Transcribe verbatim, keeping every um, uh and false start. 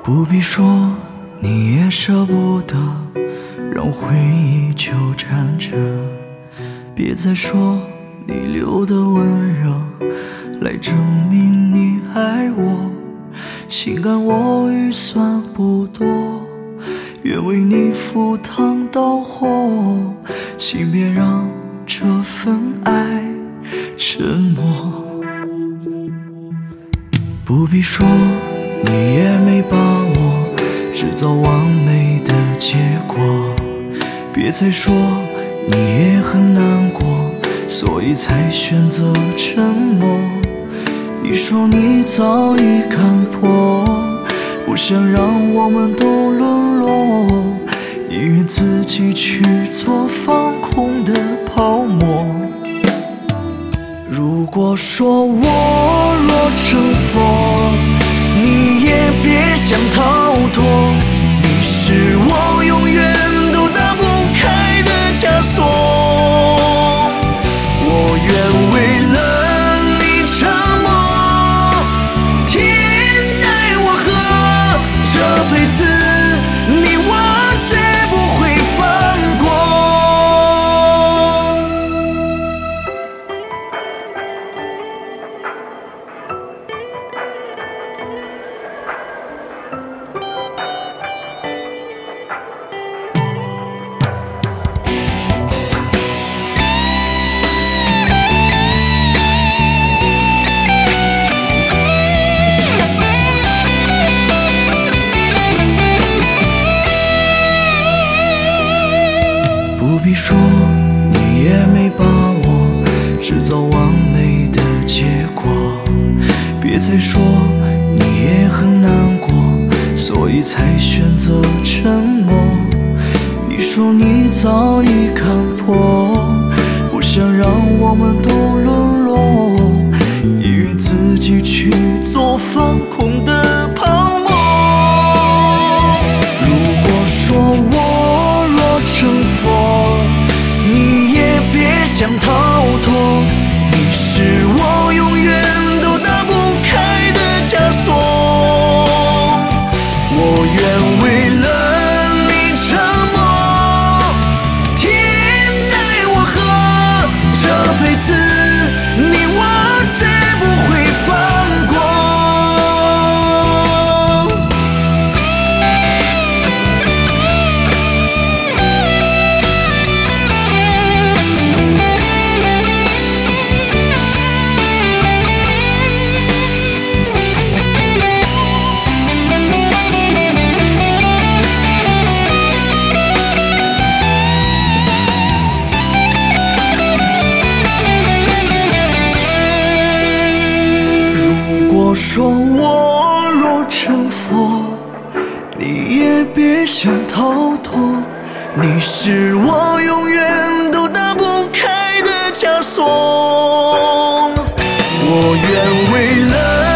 不必说，你也舍不得让回忆纠缠着，别再说你留的温柔来证明你爱我。情感我预算不多，愿为你赴汤蹈火，请别让这份爱沉默。不必说，你也没把握制造完美的结果，别再说你也很难过，所以才选择沉默。你说你早已看破，不想让我们都沦落，宁愿自己去做放空的泡沫。如果说我若成佛，你也别想逃脱，你是我永远都打不开的枷锁。我愿为了你沉默，天爱我何，这辈子你我绝不会放过。不必说，你也没把握制造完美的结果，别再说你也很难过，所以才选择沉默。你说你早已看破，不想让我们都沦落，宁愿自己去做放空的泡沫。如果说我若成佛，你也别想逃脱，你是我永远都打不开的枷锁。我愿为了你沉默，天爱我何，这辈子你我绝不会放过。说我若成佛，你也别想逃脱，你是我永远都打不开的枷锁。我愿为了